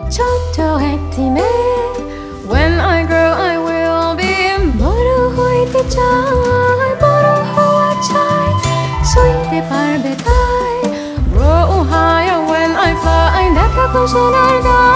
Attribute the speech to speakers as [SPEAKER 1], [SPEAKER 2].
[SPEAKER 1] ছোট্ট একটি মেয়ে When I grow I will be বড় হইতে চাই বড় হওয়া চাই সইতে পারবে তাই Grow higher when I fly দেখাবো সোনার গান